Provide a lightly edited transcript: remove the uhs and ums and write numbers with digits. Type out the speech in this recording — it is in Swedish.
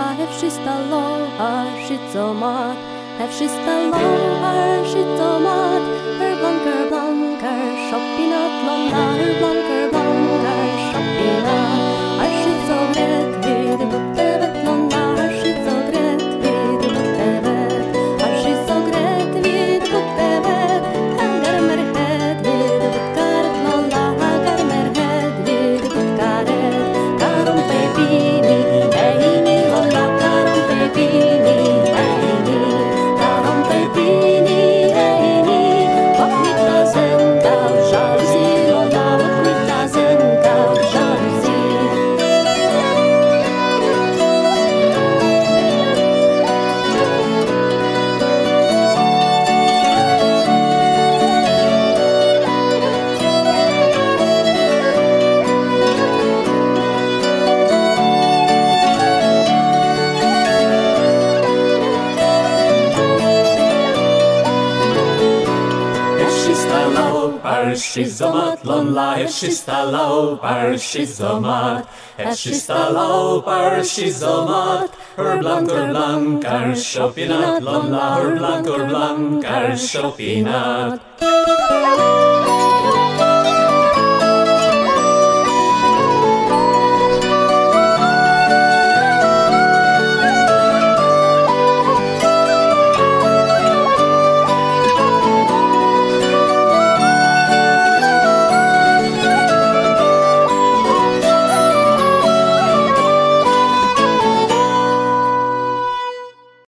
Hefshistalo Harshizomat Hefshistalo Harshizomat Blanker Shoppinat Lonna Blanker Shoppinat Harshizogret vid Buttevet Lonna Harshizogret vid Buttevet Harshizogret vid Buttevet Hagarmerhed vid Butkaret Lonna Hagarmerhed vid Butkaret Karom Pepini Eini Lonna Karom Pepini Eini Karom Pepini Eini Vaknita Zenkav Jalousie Lonna Vaknita Zenkav Jalousie Hefshizomat Lonla Hefshistalo Parshizomat Hefshistalo Parshizomat Blanker Shoppinat Lonla Blanker Shoppinat